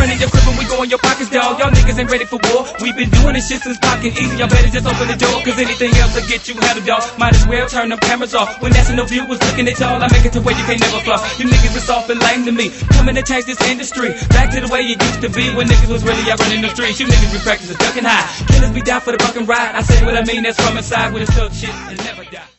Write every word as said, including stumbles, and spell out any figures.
gun in your crib and we go in your pockets, dog. Y'all niggas ain't ready for war. We been doing this shit since pocket easy. Y'all better just open the door, cause anything else will get you handled, dog. Might as well turn them cameras off. When National View was looking at y'all, I make it to where you can't never flaw. You niggas is soft and lame to me. Coming to change this industry back to the way it used to be when niggas was really out running the streets. You niggas be practicing ducking high. Killers be down for the fucking ride. I say what I mean, that's from inside with a stuck shit and never die.